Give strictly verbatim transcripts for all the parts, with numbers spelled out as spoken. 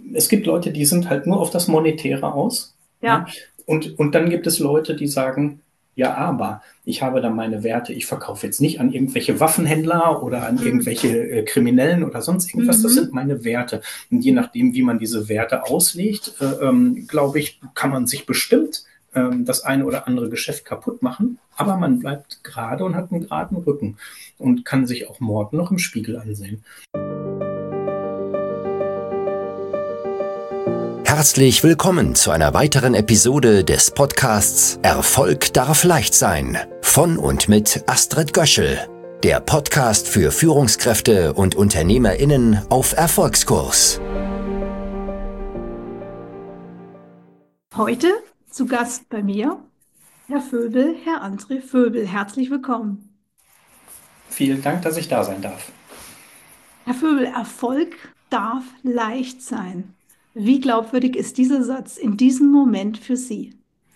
es gibt Leute, die sind halt nur auf das Monetäre aus. Ja? Ja. Und, und dann gibt es Leute, die sagen, ja, aber ich habe da meine Werte. Ich verkaufe jetzt nicht an irgendwelche Waffenhändler oder an Mhm. irgendwelche äh, Kriminellen oder sonst irgendwas. Das sind Mhm. meine Werte. Und je nachdem, wie man diese Werte auslegt, äh, ähm, glaube ich, kann man sich bestimmt ähm, das eine oder andere Geschäft kaputt machen. Aber man bleibt gerade und hat einen geraden Rücken und kann sich auch morgen noch im Spiegel ansehen. Herzlich willkommen zu einer weiteren Episode des Podcasts Erfolg darf leicht sein von und mit Astrid Göschel, der Podcast für Führungskräfte und UnternehmerInnen auf Erfolgskurs. Heute zu Gast bei mir Herr Vöbel, Herr André Vöbel. Herzlich willkommen. Vielen Dank, dass ich da sein darf. Herr Vöbel, Erfolg darf leicht sein. Wie glaubwürdig ist dieser Satz in diesem Moment für Sie?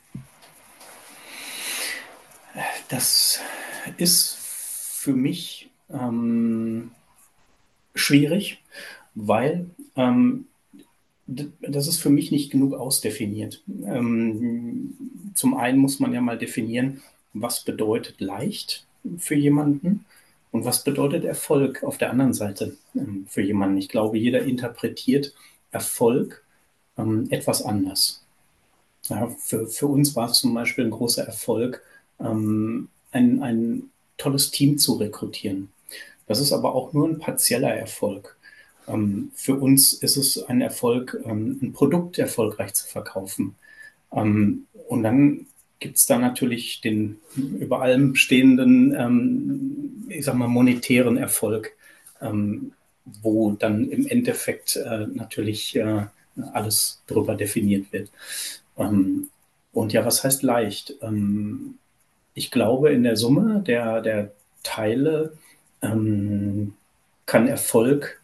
Das ist für mich ähm, schwierig, weil ähm, das ist für mich nicht genug ausdefiniert. Ähm, zum einen muss man ja mal definieren, was bedeutet leicht für jemanden und was bedeutet Erfolg auf der anderen Seite ähm, für jemanden. Ich glaube, jeder interpretiert Erfolg ähm, etwas anders. Ja, für, für uns war es zum Beispiel ein großer Erfolg, ähm, ein, ein tolles Team zu rekrutieren. Das ist aber auch nur ein partieller Erfolg. Ähm, für uns ist es ein Erfolg, ähm, ein Produkt erfolgreich zu verkaufen. Ähm, und dann gibt es da natürlich den über allem stehenden, ähm, ich sag mal, monetären Erfolg, ähm, wo dann im Endeffekt äh, natürlich äh, alles drüber definiert wird. Ähm, und ja, was heißt leicht? Ähm, ich glaube, in der Summe der, der Teile ähm, kann Erfolg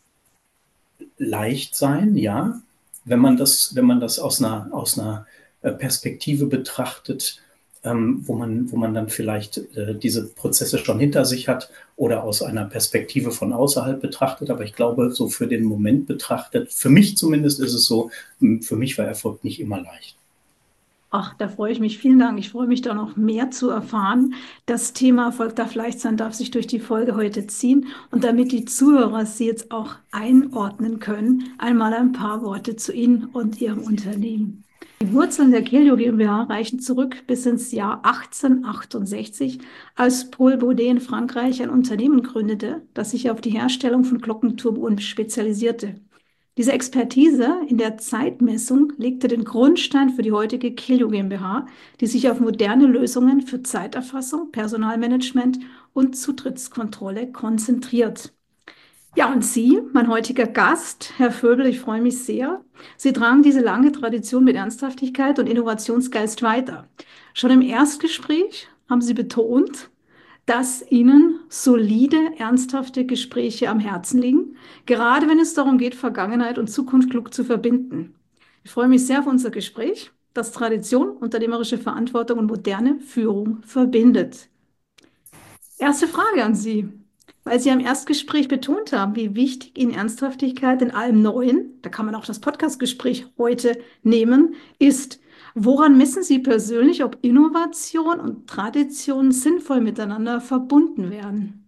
leicht sein, ja, wenn man das, wenn man das aus einer, aus einer äh, Perspektive betrachtet, ähm, wo man, wo man dann vielleicht äh, diese Prozesse schon hinter sich hat oder aus einer Perspektive von außerhalb betrachtet. Aber ich glaube, so für den Moment betrachtet, für mich zumindest ist es so, für mich war Erfolg nicht immer leicht. Ach, da freue ich mich. Vielen Dank. Ich freue mich da noch mehr zu erfahren. Das Thema Erfolg darf leicht sein, darf sich durch die Folge heute ziehen. Und damit die Zuhörer Sie jetzt auch einordnen können, einmal ein paar Worte zu Ihnen und Ihrem Unternehmen. Die Wurzeln der Kelio GmbH reichen zurück bis ins Jahr achtzehnhundertachtundsechzig, als Paul Baudet in Frankreich ein Unternehmen gründete, das sich auf die Herstellung von Glockenturmuhren spezialisierte. Diese Expertise in der Zeitmessung legte den Grundstein für die heutige Kelio GmbH, die sich auf moderne Lösungen für Zeiterfassung, Personalmanagement und Zutrittskontrolle konzentriert. Ja, und Sie, mein heutiger Gast, Herr Vöbel, ich freue mich sehr. Sie tragen diese lange Tradition mit Ernsthaftigkeit und Innovationsgeist weiter. Schon im Erstgespräch haben Sie betont, dass Ihnen solide, ernsthafte Gespräche am Herzen liegen, gerade wenn es darum geht, Vergangenheit und Zukunft klug zu verbinden. Ich freue mich sehr auf unser Gespräch, das Tradition, unternehmerische Verantwortung und moderne Führung verbindet. Erste Frage an Sie. Weil Sie am Erstgespräch betont haben, wie wichtig Ihnen Ernsthaftigkeit in allem Neuen, da kann man auch das Podcastgespräch heute nehmen, ist. Woran messen Sie persönlich, ob Innovation und Tradition sinnvoll miteinander verbunden werden?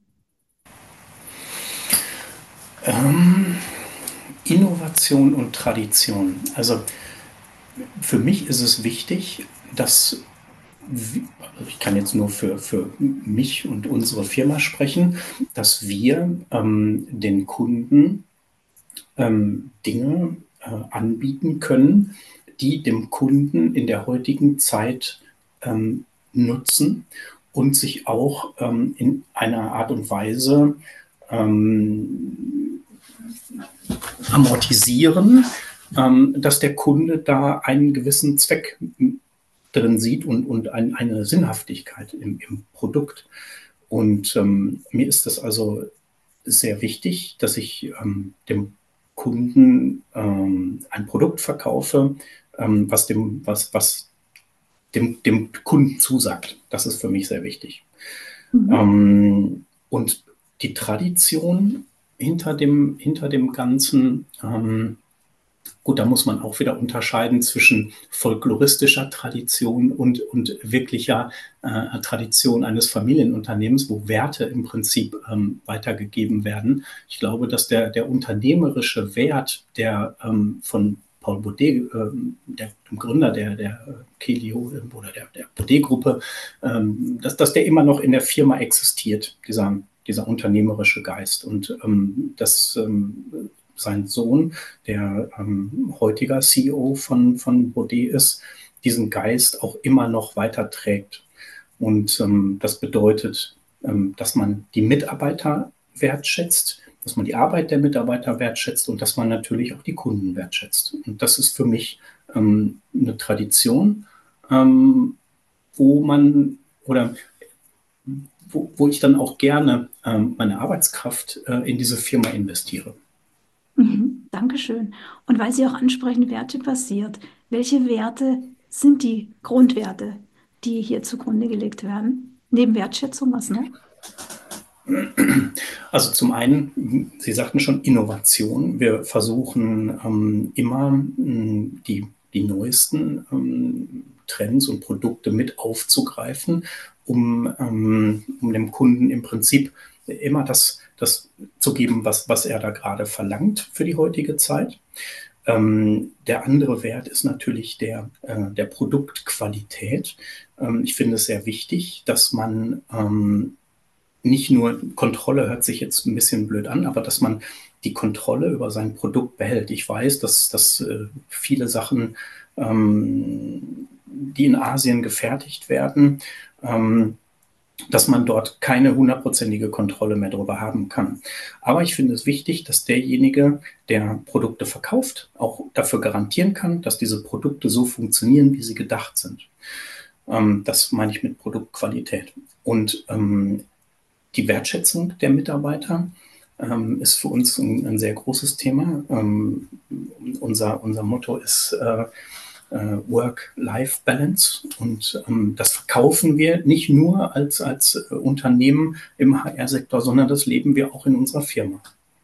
Ähm, Innovation und Tradition. Also für mich ist es wichtig, dass ich kann jetzt nur für, für mich und unsere Firma sprechen, dass wir ähm, den Kunden ähm, Dinge äh, anbieten können, die dem Kunden in der heutigen Zeit ähm, nutzen und sich auch ähm, in einer Art und Weise ähm, amortisieren, ähm, dass der Kunde da einen gewissen Zweck drin sieht und, und ein, eine Sinnhaftigkeit im, im Produkt. Und ähm, mir ist das also sehr wichtig, dass ich ähm, dem Kunden ähm, ein Produkt verkaufe, ähm, was, dem, was, was dem, dem Kunden zusagt. Das ist für mich sehr wichtig. Mhm. Ähm, und die Tradition hinter dem, hinter dem Ganzen, ähm, Gut, da muss man auch wieder unterscheiden zwischen folkloristischer Tradition und, und wirklicher äh, Tradition eines Familienunternehmens, wo Werte im Prinzip ähm, weitergegeben werden. Ich glaube, dass der, der unternehmerische Wert, der ähm, von Paul Baudet, ähm, der, dem Gründer der, der Kehlio oder der, der Baudet-Gruppe, ähm, dass, dass der immer noch in der Firma existiert, dieser, dieser unternehmerische Geist. Und ähm, das ähm, sein Sohn, der ähm, heutiger C E O von, von Baudet ist, diesen Geist auch immer noch weiter trägt. Und ähm, das bedeutet, ähm, dass man die Mitarbeiter wertschätzt, dass man die Arbeit der Mitarbeiter wertschätzt und dass man natürlich auch die Kunden wertschätzt. Und das ist für mich ähm, eine Tradition, ähm, wo man oder wo, wo ich dann auch gerne ähm, meine Arbeitskraft äh, in diese Firma investiere. Mhm, Dankeschön. Und weil Sie auch ansprechen, wertebasiert, welche Werte sind die Grundwerte, die hier zugrunde gelegt werden? Neben Wertschätzung, was noch? Also zum einen, Sie sagten schon Innovation. Wir versuchen ähm, immer ähm, die, die neuesten ähm, Trends und Produkte mit aufzugreifen, um, ähm, um dem Kunden im Prinzip immer das, das zu geben, was, was er da gerade verlangt für die heutige Zeit. Ähm, der andere Wert ist natürlich der, äh, der Produktqualität. Ähm, ich finde es sehr wichtig, dass man ähm, nicht nur Kontrolle hört sich jetzt ein bisschen blöd an, aber dass man die Kontrolle über sein Produkt behält. Ich weiß, dass, dass äh, viele Sachen, ähm, die in Asien gefertigt werden, ähm, dass man dort keine hundertprozentige Kontrolle mehr darüber haben kann. Aber ich finde es wichtig, dass derjenige, der Produkte verkauft, auch dafür garantieren kann, dass diese Produkte so funktionieren, wie sie gedacht sind. Ähm, das meine ich mit Produktqualität. Und ähm, die Wertschätzung der Mitarbeiter ähm, ist für uns ein, ein sehr großes Thema. Ähm, unser, unser Motto ist äh, äh, Work-Life-Balance und ähm, das verkaufen wir nicht nur als, als äh, Unternehmen im H R-Sektor, sondern das leben wir auch in unserer Firma.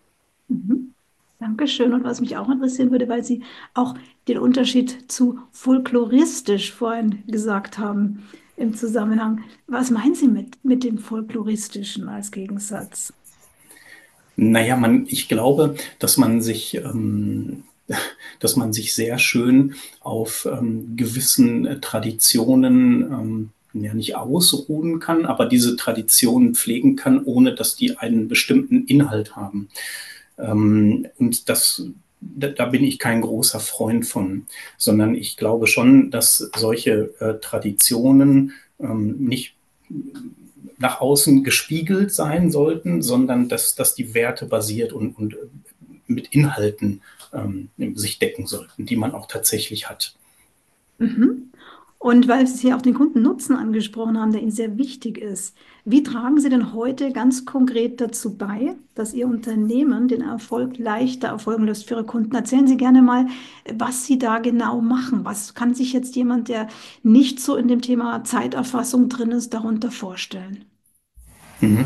Mhm. Dankeschön. Und was mich auch interessieren würde, weil Sie auch den Unterschied zu folkloristisch vorhin gesagt haben im Zusammenhang. Was meinen Sie mit, mit dem Folkloristischen als Gegensatz? Naja, man, ich glaube, dass man sich, ähm, dass man sich sehr schön auf ähm, gewissen äh, Traditionen ähm, ja nicht ausruhen kann, aber diese Traditionen pflegen kann, ohne dass die einen bestimmten Inhalt haben. Ähm, und das, da, da bin ich kein großer Freund von, sondern ich glaube schon, dass solche äh, Traditionen ähm, nicht nach außen gespiegelt sein sollten, sondern dass, dass die Werte basiert und, und mit Inhalten ähm, sich decken sollten, die man auch tatsächlich hat. Mhm. Und weil Sie hier auch den Kundennutzen angesprochen haben, der Ihnen sehr wichtig ist, wie tragen Sie denn heute ganz konkret dazu bei, dass Ihr Unternehmen den Erfolg leichter erfolgen lässt für Ihre Kunden? Erzählen Sie gerne mal, was Sie da genau machen. Was kann sich jetzt jemand, der nicht so in dem Thema Zeiterfassung drin ist, darunter vorstellen? Mhm.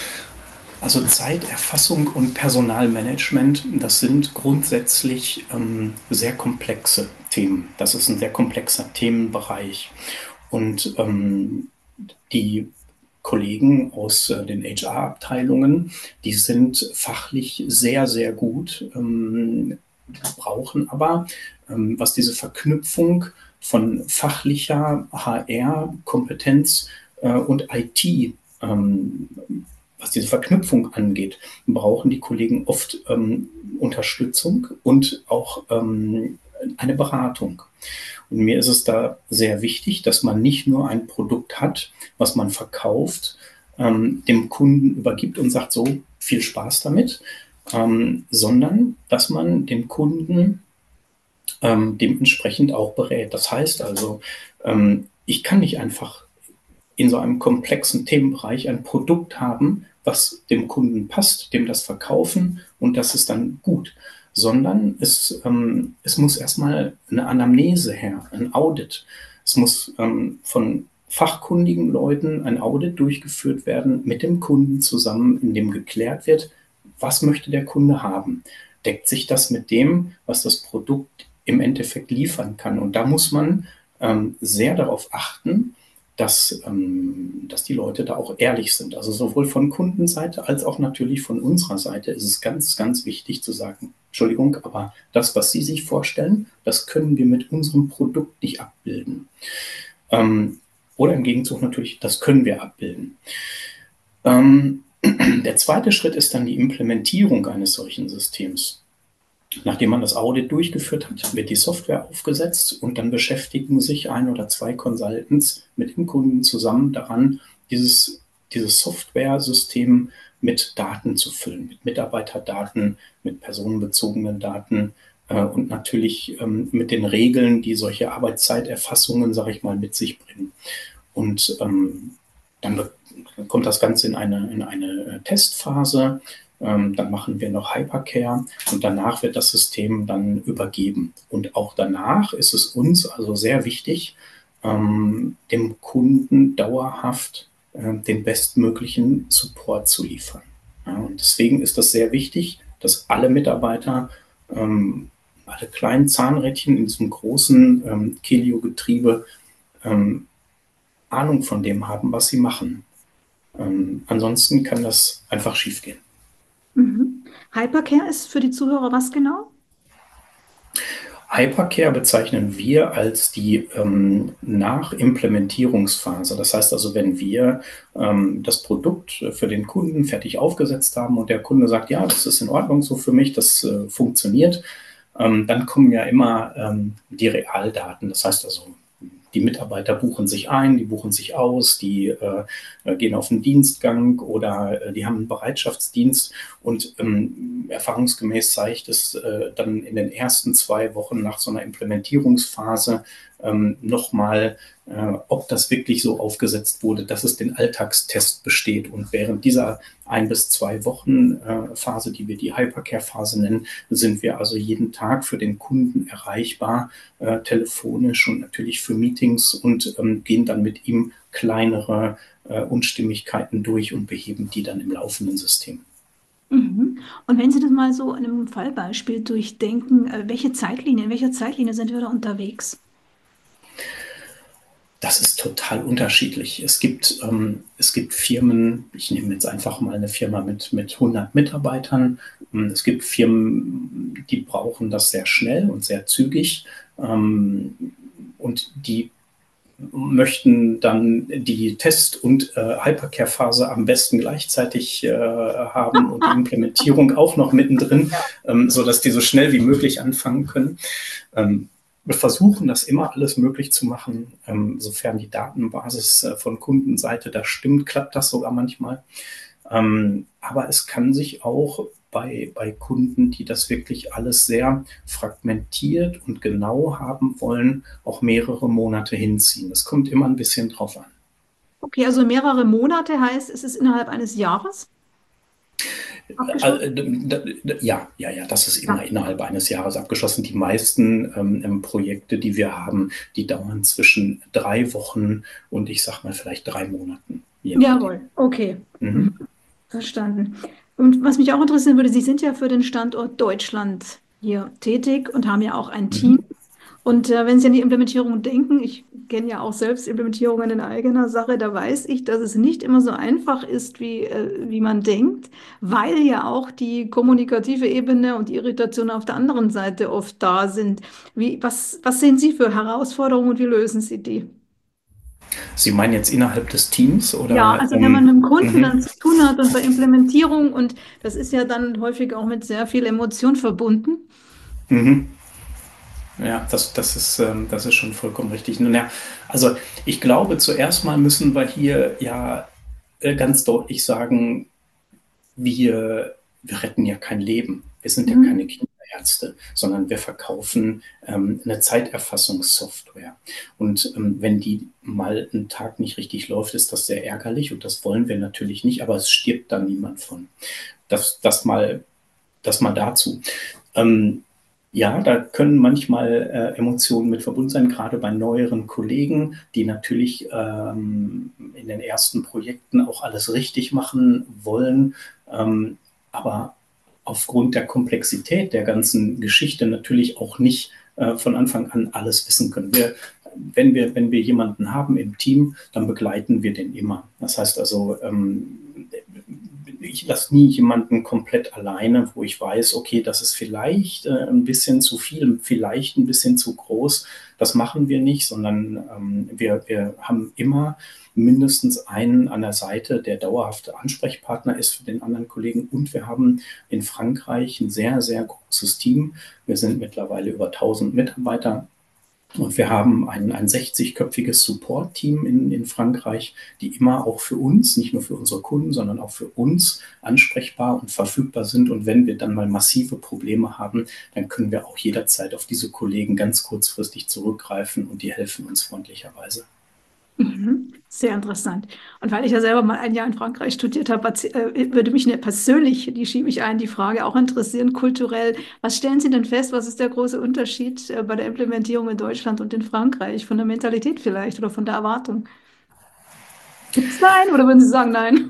Also Zeiterfassung und Personalmanagement, das sind grundsätzlich ähm, sehr komplexe Themen. Das ist ein sehr komplexer Themenbereich. Und ähm, die Kollegen aus äh, den H R-Abteilungen, die sind fachlich sehr, sehr gut, ähm, brauchen aber, ähm, was diese Verknüpfung von fachlicher H R-Kompetenz äh, und I T ähm, was diese Verknüpfung angeht, brauchen die Kollegen oft ähm, Unterstützung und auch ähm, eine Beratung. Und mir ist es da sehr wichtig, dass man nicht nur ein Produkt hat, was man verkauft, ähm, dem Kunden übergibt und sagt, so viel Spaß damit, ähm, sondern dass man den Kunden ähm, dementsprechend auch berät. Das heißt also, ähm, ich kann nicht einfach in so einem komplexen Themenbereich ein Produkt haben, was dem Kunden passt, dem das verkaufen und das ist dann gut, sondern es, ähm, es muss erstmal eine Anamnese her, ein Audit. Es muss ähm, von fachkundigen Leuten ein Audit durchgeführt werden mit dem Kunden zusammen, in dem geklärt wird, was möchte der Kunde haben. deckt sich das mit dem, was das Produkt im Endeffekt liefern kann. Und da muss man ähm, sehr darauf achten, dass, ähm, dass die Leute da auch ehrlich sind. Also sowohl von Kundenseite als auch natürlich von unserer Seite ist es ganz, ganz wichtig zu sagen, Entschuldigung, aber das, was Sie sich vorstellen, das können wir mit unserem Produkt nicht abbilden. Ähm, oder im Gegenzug natürlich, das können wir abbilden. Ähm, der zweite Schritt ist dann die Implementierung eines solchen Systems. Nachdem man das Audit durchgeführt hat, wird die Software aufgesetzt und dann beschäftigen sich ein oder zwei Consultants mit dem Kunden zusammen daran, dieses, dieses Software-System mit Daten zu füllen, mit Mitarbeiterdaten, mit personenbezogenen Daten äh, und natürlich ähm, mit den Regeln, die solche Arbeitszeiterfassungen, sage ich mal, mit sich bringen. Und ähm, dann kommt das Ganze in eine, in eine Testphase. Ähm, dann machen wir noch Hypercare und danach wird das System dann übergeben. Und auch danach ist es uns also sehr wichtig, ähm, dem Kunden dauerhaft äh, den bestmöglichen Support zu liefern. Ja, und deswegen ist das sehr wichtig, dass alle Mitarbeiter, ähm, alle kleinen Zahnrädchen in diesem großen ähm, Kelio-Getriebe ähm, Ahnung von dem haben, was sie machen. Ähm, ansonsten kann das einfach schiefgehen. Mhm. Hypercare ist für die Zuhörer was genau? Hypercare bezeichnen wir als die ähm, Nachimplementierungsphase. Das heißt also, wenn wir ähm, das Produkt für den Kunden fertig aufgesetzt haben und der Kunde sagt, ja, das ist in Ordnung so für mich, das äh, funktioniert, ähm, dann kommen ja immer ähm, die Realdaten. Das heißt also, die Mitarbeiter buchen sich ein, die buchen sich aus, die äh, gehen auf den Dienstgang oder äh, die haben einen Bereitschaftsdienst. Und ähm, erfahrungsgemäß zeigt es äh, dann in den ersten zwei Wochen nach so einer Implementierungsphase ähm, nochmal, äh, ob das wirklich so aufgesetzt wurde, dass es den Alltagstest besteht. Und während dieser ein bis zwei Wochen äh, Phase, die wir die Hypercare-Phase nennen, sind wir also jeden Tag für den Kunden erreichbar, äh, telefonisch und natürlich für Meetings und ähm, gehen dann mit ihm kleinere äh, Unstimmigkeiten durch und beheben die dann im laufenden System. Mhm. Und wenn Sie das mal so in einem Fallbeispiel durchdenken, äh, welche Zeitlinie, in welcher Zeitlinie sind wir da unterwegs? Das ist total unterschiedlich. Es gibt, ähm, es gibt Firmen, ich nehme jetzt einfach mal eine Firma mit, mit hundert Mitarbeitern. Es gibt Firmen, die brauchen das sehr schnell und sehr zügig. Ähm, und die möchten dann die Test- und äh, Hypercare-Phase am besten gleichzeitig äh, haben und die Implementierung auch noch mittendrin, ähm, sodass die so schnell wie möglich anfangen können. Ähm, wir versuchen, das immer alles möglich zu machen, ähm, sofern die Datenbasis äh, von Kundenseite da stimmt, klappt das sogar manchmal. Ähm, aber es kann sich auch bei, bei Kunden, die das wirklich alles sehr fragmentiert und genau haben wollen, auch mehrere Monate hinziehen. Das kommt immer ein bisschen drauf an. Okay, also mehrere Monate heißt, es ist innerhalb eines Jahres Also, abgeschlossen? d- d- ja, ja, ja, das ist immer Ja. innerhalb eines Jahres abgeschlossen. Die meisten ähm, Projekte, die wir haben, die dauern zwischen drei Wochen und ich sag mal vielleicht drei Monaten. Je nachdem. Jawohl, okay. Mhm. Mhm. Verstanden. Und was mich auch interessieren würde, Sie sind ja für den Standort Deutschland hier tätig und haben ja auch ein Team. Mhm. Und äh, wenn Sie an die Implementierung denken, ich kenne ja auch selbst Implementierungen in eigener Sache, da weiß ich, dass es nicht immer so einfach ist, wie, äh, wie man denkt, weil ja auch die kommunikative Ebene und die Irritation auf der anderen Seite oft da sind. Wie, was, was sehen Sie für Herausforderungen und wie lösen Sie die? Sie meinen jetzt innerhalb des Teams Ja, oder? also wenn man Ähm, mit dem Kunden mhm. dann zu tun hat und bei Implementierung und das ist ja dann häufig auch mit sehr viel Emotion verbunden. Mhm. Ja, das, das ist, ähm, das ist schon vollkommen richtig. Nun ja, also ich glaube, zuerst mal müssen wir hier ja äh, ganz deutlich sagen, wir, wir retten ja kein Leben. Wir sind ja keine Mhm. Kinderärzte, sondern wir verkaufen ähm, eine Zeiterfassungssoftware. Und ähm, wenn die mal einen Tag nicht richtig läuft, ist das sehr ärgerlich und das wollen wir natürlich nicht, aber es stirbt da niemand von. Das, das mal, das mal dazu. Ähm, ja, da können manchmal äh, Emotionen mit verbunden sein, gerade bei neueren Kollegen, die natürlich ähm, in den ersten Projekten auch alles richtig machen wollen. Ähm, aber aufgrund der Komplexität der ganzen Geschichte natürlich auch nicht äh, von Anfang an alles wissen können. Wir, wenn wir, wenn wir jemanden haben im Team, dann begleiten wir den immer. Das heißt also, ähm, ich lasse nie jemanden komplett alleine, wo ich weiß, okay, das ist vielleicht äh, ein bisschen zu viel, vielleicht ein bisschen zu groß. Das machen wir nicht, sondern ähm, wir, wir haben immer mindestens einen an der Seite, der dauerhafte Ansprechpartner ist für den anderen Kollegen. Und wir haben in Frankreich ein sehr, sehr großes Team. Wir sind mittlerweile über tausend Mitarbeiter. Und wir haben ein, ein sechzig-köpfiges Support-Team in, in Frankreich, die immer auch für uns, nicht nur für unsere Kunden, sondern auch für uns ansprechbar und verfügbar sind. Und wenn wir dann mal massive Probleme haben, dann können wir auch jederzeit auf diese Kollegen ganz kurzfristig zurückgreifen und die helfen uns freundlicherweise. Mhm. Sehr interessant. Und weil ich ja selber mal ein Jahr in Frankreich studiert habe, erzäh- äh, würde mich ne, persönlich, die schiebe ich ein, die Frage auch interessieren, kulturell. Was stellen Sie denn fest? Was ist der große Unterschied äh, bei der Implementierung in Deutschland und in Frankreich? Von der Mentalität vielleicht oder von der Erwartung? Gibt es da einen oder würden Sie sagen, nein?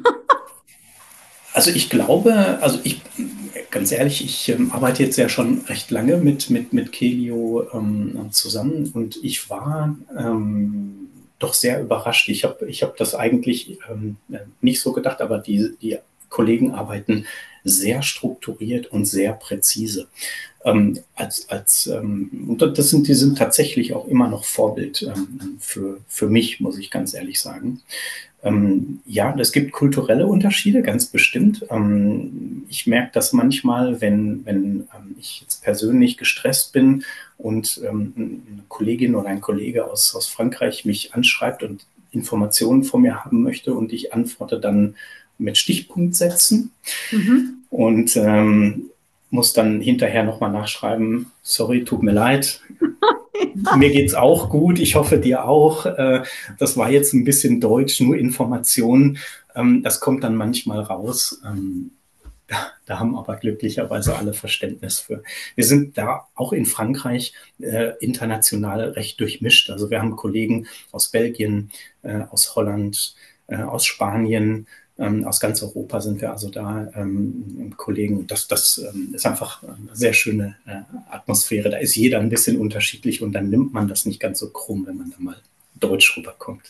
Also ich glaube, also ich, ganz ehrlich, ich ähm, arbeite jetzt ja schon recht lange mit, mit, mit Kelio ähm, zusammen und ich war ähm, doch sehr überrascht. Ich habe ich hab das eigentlich ähm, nicht so gedacht, aber die, die Kollegen arbeiten sehr strukturiert und sehr präzise. Ähm, als, als, ähm, und das sind, die sind tatsächlich auch immer noch Vorbild ähm, für, für mich, muss ich ganz ehrlich sagen. Ähm, ja, es gibt kulturelle Unterschiede, ganz bestimmt. Ähm, ich merke das manchmal, wenn, wenn ähm, ich jetzt persönlich gestresst bin und ähm, eine Kollegin oder ein Kollege aus, aus Frankreich mich anschreibt und Informationen von mir haben möchte und ich antworte dann mit Stichpunktsätzen Mhm. und ähm, muss dann hinterher nochmal nachschreiben, sorry, tut mir leid, mir geht's auch gut, ich hoffe dir auch. Äh, Das war jetzt ein bisschen Deutsch, nur Informationen. Ähm, Das kommt dann manchmal raus. Ähm, Da, da haben aber glücklicherweise alle Verständnis für. Wir sind da auch in Frankreich äh, international recht durchmischt. Also wir haben Kollegen aus Belgien, äh, aus Holland, äh, aus Spanien, ähm, aus ganz Europa sind wir also da ähm, Kollegen. Das, das ähm, ist einfach eine sehr schöne äh, Atmosphäre. Da ist jeder ein bisschen unterschiedlich und dann nimmt man das nicht ganz so krumm, wenn man da mal deutsch rüberkommt.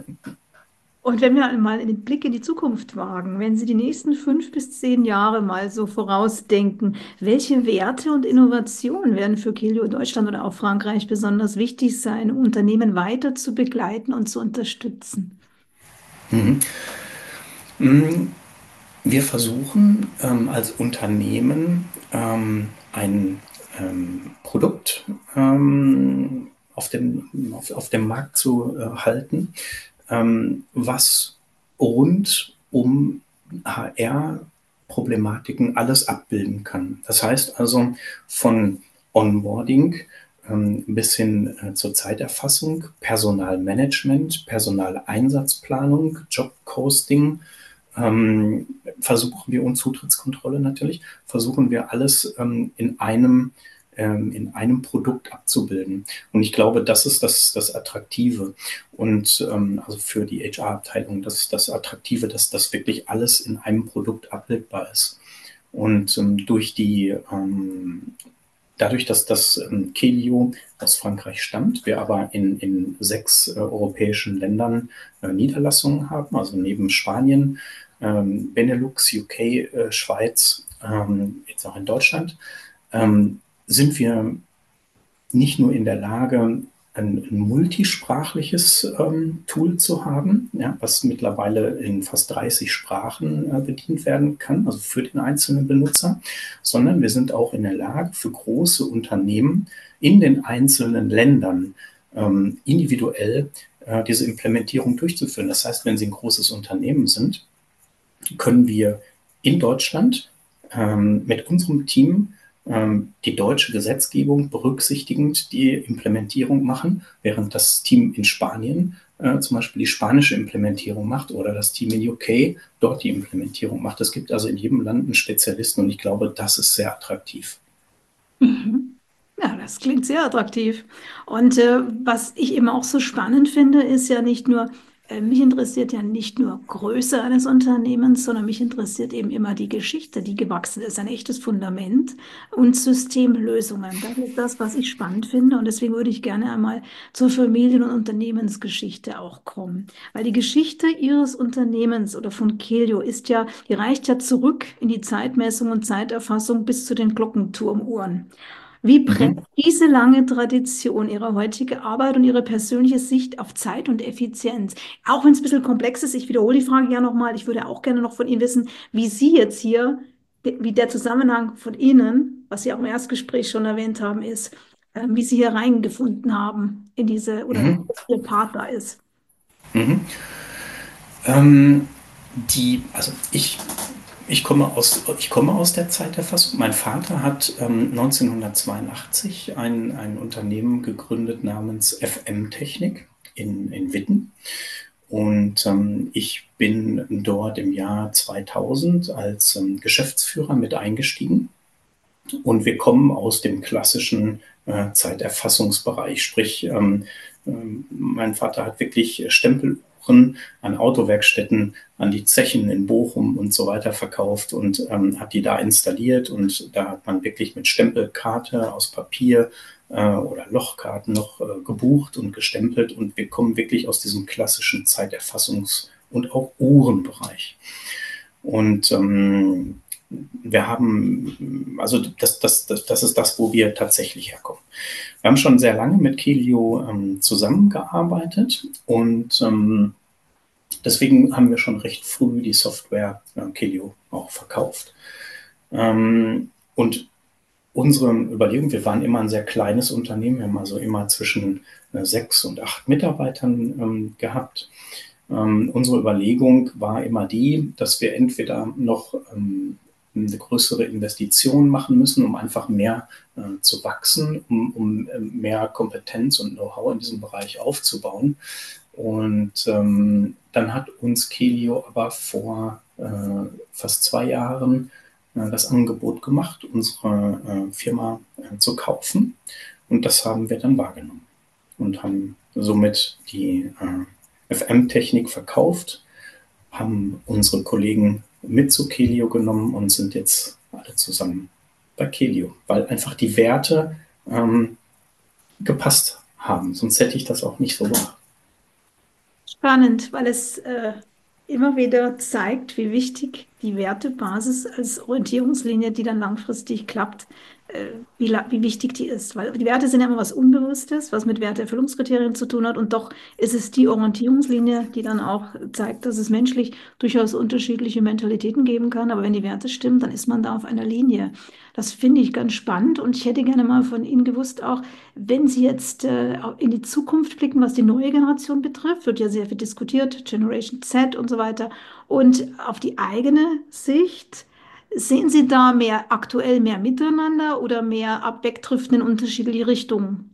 Und wenn wir mal einen Blick in die Zukunft wagen, wenn Sie die nächsten fünf bis zehn Jahre mal so vorausdenken, welche Werte und Innovationen werden für Kelio Deutschland oder auch Frankreich besonders wichtig sein, um Unternehmen weiter zu begleiten und zu unterstützen? Mhm. Mhm. Wir versuchen ähm, als Unternehmen ähm, ein ähm, Produkt ähm, auf, dem, auf, auf dem Markt zu äh, halten, ähm, was rund um H R-Problematiken alles abbilden kann. Das heißt also von Onboarding ähm, bis hin äh, zur Zeiterfassung, Personalmanagement, Personaleinsatzplanung, Jobposting, ähm, versuchen wir und Zutrittskontrolle natürlich, versuchen wir alles ähm, in einem ähm, in einem Produkt abzubilden. Und ich glaube, das ist das, das Attraktive. Und ähm, also für die H R-Abteilung, das ist das Attraktive, dass das wirklich alles in einem Produkt abbildbar ist. Und ähm, durch die ähm, Dadurch, dass das ähm, Kelio aus Frankreich stammt, wir aber in, in sechs äh, europäischen Ländern äh, Niederlassungen haben, also neben Spanien, ähm, Benelux, U K, äh, Schweiz, ähm, jetzt auch in Deutschland, ähm, sind wir nicht nur in der Lage, ein, ein multisprachliches ähm, Tool zu haben, ja, was mittlerweile in fast dreißig Sprachen äh, bedient werden kann, also für den einzelnen Benutzer, sondern wir sind auch in der Lage, für große Unternehmen in den einzelnen Ländern ähm, individuell äh, diese Implementierung durchzuführen. Das heißt, wenn Sie ein großes Unternehmen sind, können wir in Deutschland ähm, mit unserem Team ähm, die deutsche Gesetzgebung berücksichtigend die Implementierung machen, während das Team in Spanien äh, zum Beispiel die spanische Implementierung macht oder das Team in U K dort die Implementierung macht. Es gibt also in jedem Land einen Spezialisten und ich glaube, das ist sehr attraktiv. Mhm. Ja, das klingt sehr attraktiv. Und äh, was ich eben auch so spannend finde, ist ja nicht nur, Äh, mich interessiert ja nicht nur Größe eines Unternehmens, sondern mich interessiert eben immer die Geschichte, die gewachsen ist, ein echtes Fundament und Systemlösungen. Das ist das, was ich spannend finde. Und deswegen würde ich gerne einmal zur Familien- und Unternehmensgeschichte auch kommen. Weil die Geschichte Ihres Unternehmens oder von Kelio ist ja, die reicht ja zurück in die Zeitmessung und Zeiterfassung bis zu den Glockenturmuhren. Wie prägt Mhm. diese lange Tradition Ihre heutige Arbeit und Ihre persönliche Sicht auf Zeit und Effizienz? Auch wenn es ein bisschen komplex ist, ich wiederhole die Frage ja nochmal. Ich würde auch gerne noch von Ihnen wissen, wie Sie jetzt hier, wie der Zusammenhang von Ihnen, was Sie auch im Erstgespräch schon erwähnt haben, ist, äh, wie Sie hier reingefunden haben in diese, oder Mhm. was Ihr Part da ist. Mhm. Ähm, die, also ich, ich, komme aus, ich komme aus der Zeiterfassung. Mein Vater hat ähm, neunzehnhundertzweiundachtzig ein, ein Unternehmen gegründet namens F M-Technik in, in Witten. Und ähm, ich bin dort im Jahr zweitausend als ähm, Geschäftsführer mit eingestiegen. Und wir kommen aus dem klassischen äh, Zeiterfassungsbereich, sprich, ähm, ähm, mein Vater hat wirklich Stempeluhren an Autowerkstätten, an die Zechen in Bochum und so weiter verkauft und ähm, hat die da installiert. Und da hat man wirklich mit Stempelkarte aus Papier äh, oder Lochkarten noch äh, gebucht und gestempelt. Und wir kommen wirklich aus diesem klassischen Zeiterfassungs- und auch Uhrenbereich. Und ähm, wir haben, also das, das, das, das ist das, wo wir tatsächlich herkommen. Wir haben schon sehr lange mit Kelio ähm, zusammengearbeitet und ähm, deswegen haben wir schon recht früh die Software äh, Kelio auch verkauft. Ähm, und unsere Überlegung, wir waren immer ein sehr kleines Unternehmen, wir haben also immer zwischen äh, sechs und acht Mitarbeitern ähm, gehabt. Ähm, unsere Überlegung war immer die, dass wir entweder noch ähm, eine größere Investition machen müssen, um einfach mehr äh, zu wachsen, um, um äh, mehr Kompetenz und Know-how in diesem Bereich aufzubauen. Und ähm, dann hat uns Kelio aber vor äh, fast zwei Jahren äh, das Angebot gemacht, unsere äh, Firma äh, zu kaufen. Und das haben wir dann wahrgenommen und haben somit die äh, F M-Technik verkauft, haben unsere Kollegen mit zu Kelio genommen und sind jetzt alle zusammen bei Kelio, weil einfach die Werte ähm, gepasst haben. Sonst hätte ich das auch nicht so gemacht. Spannend, weil es äh, immer wieder zeigt, wie wichtig die Wertebasis als Orientierungslinie, die dann langfristig klappt, äh, wie, la- wie wichtig die ist. Weil die Werte sind ja immer was Unbewusstes, was mit Werteerfüllungskriterien zu tun hat. Und doch ist es die Orientierungslinie, die dann auch zeigt, dass es menschlich durchaus unterschiedliche Mentalitäten geben kann. Aber wenn die Werte stimmen, dann ist man da auf einer Linie. Das finde ich ganz spannend. Und ich hätte gerne mal von Ihnen gewusst, auch wenn Sie jetzt äh, in die Zukunft blicken, was die neue Generation betrifft, wird ja sehr viel diskutiert, Generation Z und so weiter. Und auf die eigene Sicht, sehen Sie da mehr aktuell mehr Miteinander oder mehr Abwegdriften in unterschiedliche Richtungen?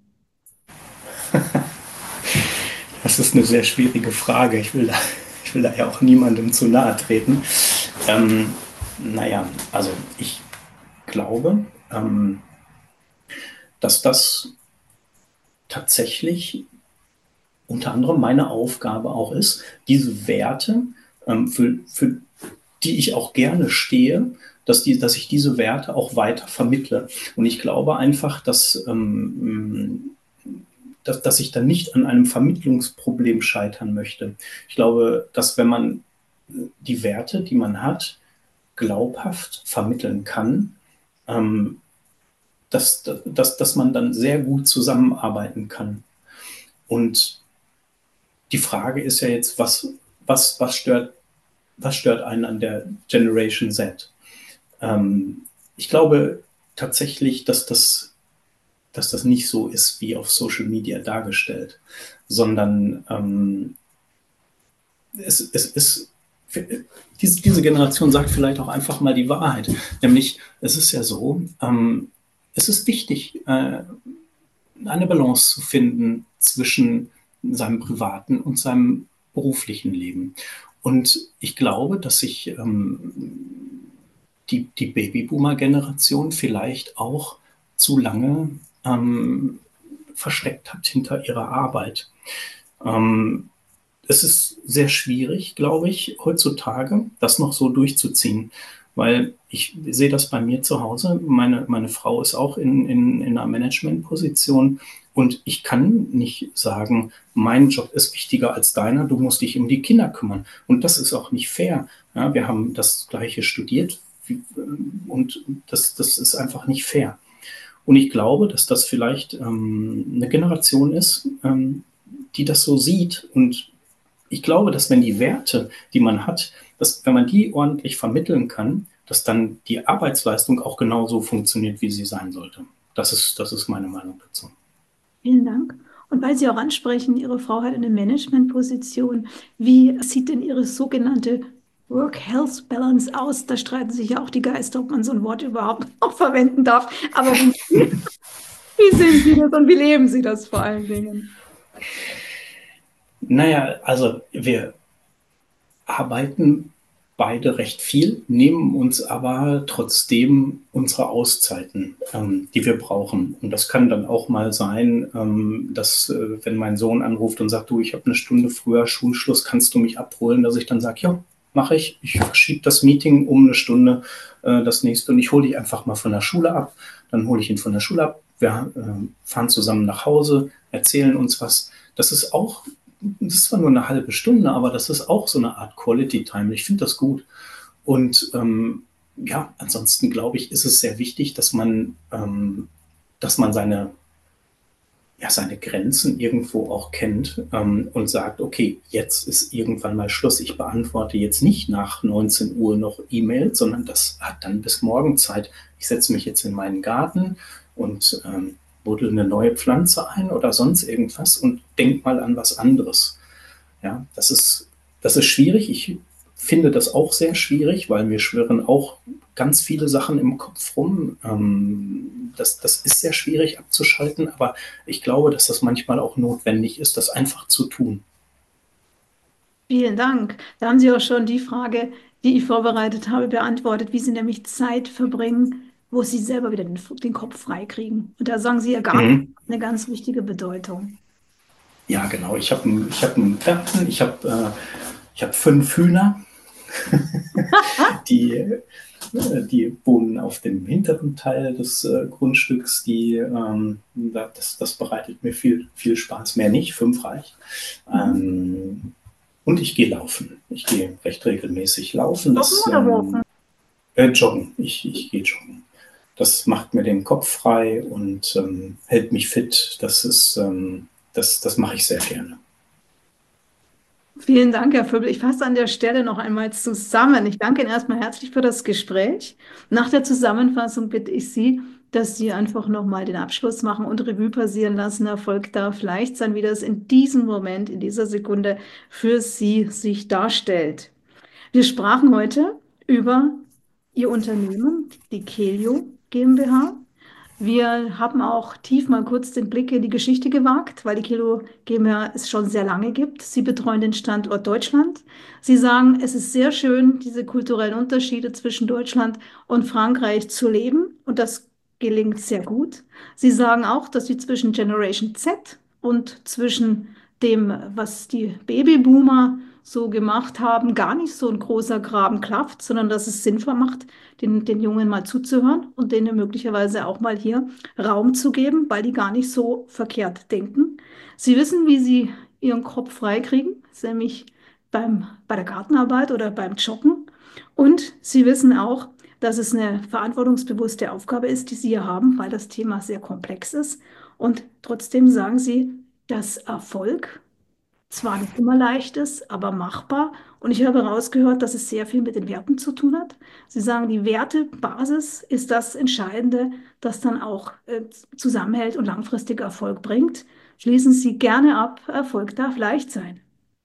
Das ist eine sehr schwierige Frage. Ich will da, ich will da ja auch niemandem zu nahe treten. Ähm, naja, also ich glaube, ähm, dass das tatsächlich unter anderem meine Aufgabe auch ist, diese Werte, ähm, für, für die ich auch gerne stehe, dass, die, dass ich diese Werte auch weiter vermittle. Und ich glaube einfach, dass, ähm, dass, dass ich dann nicht an einem Vermittlungsproblem scheitern möchte. Ich glaube, dass wenn man die Werte, die man hat, glaubhaft vermitteln kann, ähm, dass, dass, dass man dann sehr gut zusammenarbeiten kann. Und die Frage ist ja jetzt, was, was, was, stört, was stört einen an der Generation Z? Ähm, ich glaube tatsächlich, dass das, dass das nicht so ist, wie auf Social Media dargestellt, sondern ähm, es, es ist, diese, diese Generation sagt vielleicht auch einfach mal die Wahrheit. Nämlich, es ist ja so, ähm, es ist wichtig, äh, eine Balance zu finden zwischen seinem privaten und seinem beruflichen Leben. Und ich glaube, dass sich ähm, die, die Babyboomer-Generation vielleicht auch zu lange ähm, versteckt hat hinter ihrer Arbeit. Ähm, es ist sehr schwierig, glaube ich, heutzutage das noch so durchzuziehen, weil ich sehe das bei mir zu Hause. Meine, meine Frau ist auch in, in, in einer Managementposition und ich kann nicht sagen, mein Job ist wichtiger als deiner, du musst dich um die Kinder kümmern. Und das ist auch nicht fair. Ja, wir haben das Gleiche studiert wie, und das, das ist einfach nicht fair. Und ich glaube, dass das vielleicht ähm, eine Generation ist, ähm, die das so sieht. Und ich glaube, dass wenn die Werte, die man hat, dass wenn man die ordentlich vermitteln kann, dass dann die Arbeitsleistung auch genauso funktioniert, wie sie sein sollte. Das ist, das ist meine Meinung dazu. Vielen Dank. Und weil Sie auch ansprechen, Ihre Frau hat eine Managementposition. Wie sieht denn Ihre sogenannte Work-Health-Balance aus? Da streiten sich ja auch die Geister, ob man so ein Wort überhaupt noch verwenden darf. Aber wie, wie sehen Sie das und wie leben Sie das vor allen Dingen? Naja, also wir arbeiten beide recht viel, nehmen uns aber trotzdem unsere Auszeiten, ähm, die wir brauchen. Und das kann dann auch mal sein, ähm, dass äh, wenn mein Sohn anruft und sagt, du, ich habe eine Stunde früher Schulschluss, kannst du mich abholen, dass ich dann sage, ja, mache ich. Ich verschiebe das Meeting um eine Stunde, äh, das nächste, und ich hole dich einfach mal von der Schule ab. Dann hole ich ihn von der Schule ab. Wir äh, fahren zusammen nach Hause, erzählen uns was. Das ist auch Das ist zwar nur eine halbe Stunde, aber das ist auch so eine Art Quality Time. Ich finde das gut. Und ähm, ja, ansonsten glaube ich, ist es sehr wichtig, dass man, ähm, dass man seine, ja, seine Grenzen irgendwo auch kennt ähm, und sagt, okay, jetzt ist irgendwann mal Schluss. Ich beantworte jetzt nicht nach neunzehn Uhr noch E-Mails, sondern das hat dann bis morgen Zeit. Ich setze mich jetzt in meinen Garten und ähm, buddel eine neue Pflanze ein oder sonst irgendwas und denk mal an was anderes. Ja, das ist, das ist schwierig. Ich finde das auch sehr schwierig, weil mir schwirren auch ganz viele Sachen im Kopf rum. Ähm, das, das ist sehr schwierig abzuschalten, aber ich glaube, dass das manchmal auch notwendig ist, das einfach zu tun. Vielen Dank. Da haben Sie auch schon die Frage, die ich vorbereitet habe, beantwortet, wie Sie nämlich Zeit verbringen, wo Sie selber wieder den, den Kopf frei kriegen. Und da sagen Sie, Ihr Garten Mhm. hat eine ganz wichtige Bedeutung. Ja, genau. Ich habe einen, ich hab einen Garten, ich habe äh, ich hab fünf Hühner, die, äh, die wohnen auf dem hinteren Teil des äh, Grundstücks. Die, ähm, das, das bereitet mir viel, viel Spaß. Mehr nicht, fünf reicht. Ähm, und ich gehe laufen. Ich gehe recht regelmäßig laufen. Das, Joggen oder ähm, äh, joggen. Ich, ich gehe joggen. Das macht mir den Kopf frei und ähm, hält mich fit. Das ist, ähm, das, das mache ich sehr gerne. Vielen Dank, Herr Vöbel. Ich fasse an der Stelle noch einmal zusammen. Ich danke Ihnen erstmal herzlich für das Gespräch. Nach der Zusammenfassung bitte ich Sie, dass Sie einfach nochmal den Abschluss machen und Revue passieren lassen. Erfolg darf leicht sein, wie das in diesem Moment, in dieser Sekunde für Sie sich darstellt. Wir sprachen heute über Ihr Unternehmen, die Kelio GmbH. Wir haben auch tief mal kurz den Blick in die Geschichte gewagt, weil die Kelio GmbH es schon sehr lange gibt. Sie betreuen den Standort Deutschland. Sie sagen, es ist sehr schön, diese kulturellen Unterschiede zwischen Deutschland und Frankreich zu leben. Und das gelingt sehr gut. Sie sagen auch, dass sie zwischen Generation Z und zwischen dem, was die Babyboomer so gemacht haben, gar nicht so ein großer Graben klafft, sondern dass es sinnvoll macht, den, den Jungen mal zuzuhören und denen möglicherweise auch mal hier Raum zu geben, weil die gar nicht so verkehrt denken. Sie wissen, wie sie ihren Kopf freikriegen, nämlich beim, bei der Gartenarbeit oder beim Joggen. Und sie wissen auch, dass es eine verantwortungsbewusste Aufgabe ist, die sie hier haben, weil das Thema sehr komplex ist. Und trotzdem sagen sie, dass Erfolg zwar nicht immer leicht ist, aber machbar. Und ich habe herausgehört, dass es sehr viel mit den Werten zu tun hat. Sie sagen, die Wertebasis ist das Entscheidende, das dann auch äh, zusammenhält und langfristig Erfolg bringt. Schließen Sie gerne ab, Erfolg darf leicht sein.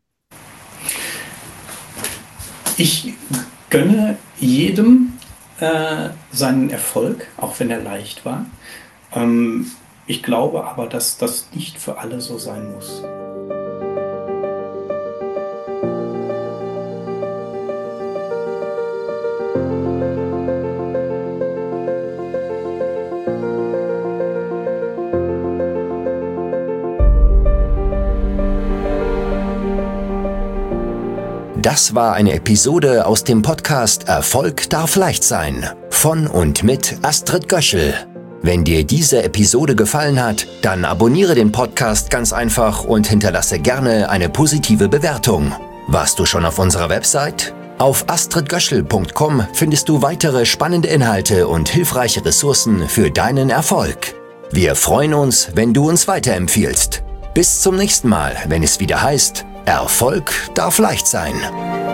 Ich gönne jedem äh, seinen Erfolg, auch wenn er leicht war. Ähm, ich glaube aber, dass das nicht für alle so sein muss. Das war eine Episode aus dem Podcast Erfolg darf leicht sein von und mit Astrid Göschel. Wenn dir diese Episode gefallen hat, dann abonniere den Podcast ganz einfach und hinterlasse gerne eine positive Bewertung. Warst du schon auf unserer Website? Auf astrid göschel punkt com findest du weitere spannende Inhalte und hilfreiche Ressourcen für deinen Erfolg. Wir freuen uns, wenn du uns weiterempfiehlst. Bis zum nächsten Mal, wenn es wieder heißt, Erfolg darf leicht sein.